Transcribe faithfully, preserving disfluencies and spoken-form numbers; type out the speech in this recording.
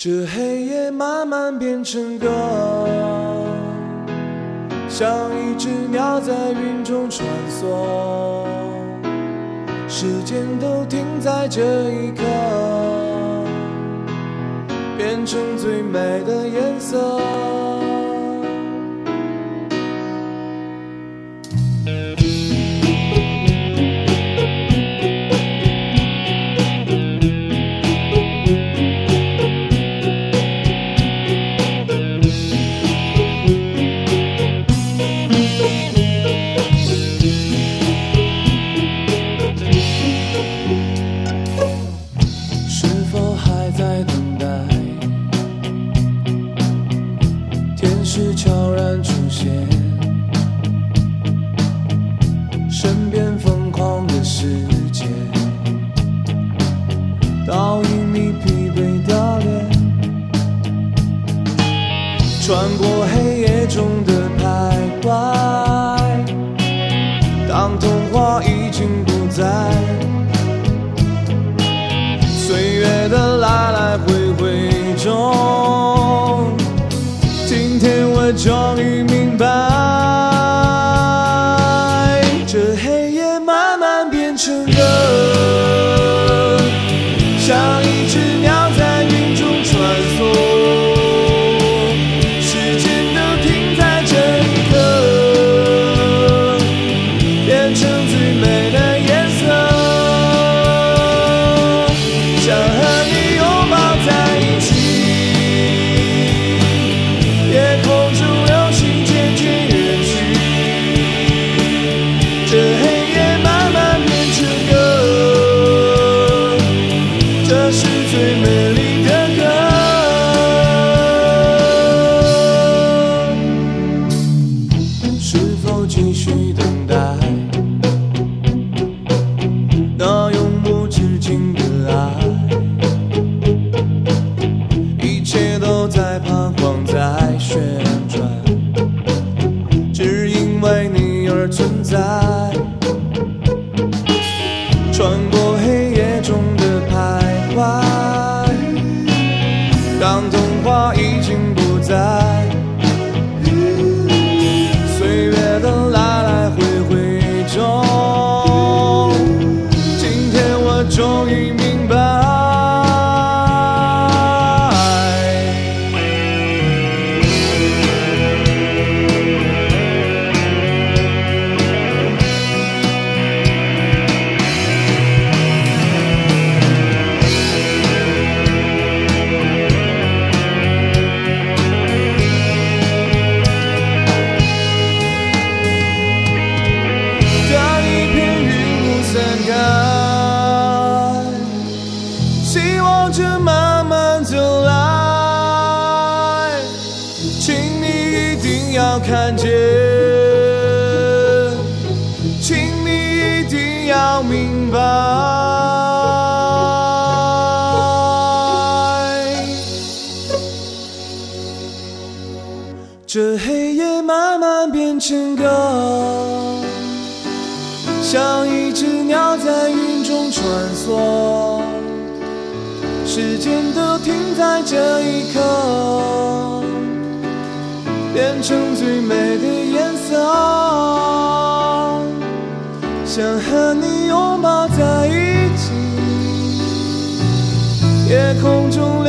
这黑夜慢慢变成歌，像一只鸟在云中穿梭，时间都停在这一刻，变成最美的颜色。是悄然出现，身边疯狂的世界，倒映你疲惫的脸，穿过黑夜中的徘徊，当童话已经不在，岁月的来来回回中，今天我终于明白，这黑夜慢慢变成歌，像一只鸟在云中穿梭，时间都停在这一刻，变成最美的颜色，想和你拥抱在一起，夜空中流星渐渐远去，这黑夜慢慢变成歌，这是最美丽的歌。是否继续等待那永无止境的爱，一切都在彷徨，在旋转，只因为你而存在，穿过黑夜中的徘徊，当童话已经不在，岁月的来来回回中，今天我终于明白，当一片云雾散开，希望着慢慢走来，请你一定要看见，请你一定要明白，这黑夜慢慢变成歌，像一只鸟在云中穿梭，时间都停在这一刻，变成最美的颜色，想和你拥抱在一起，夜空中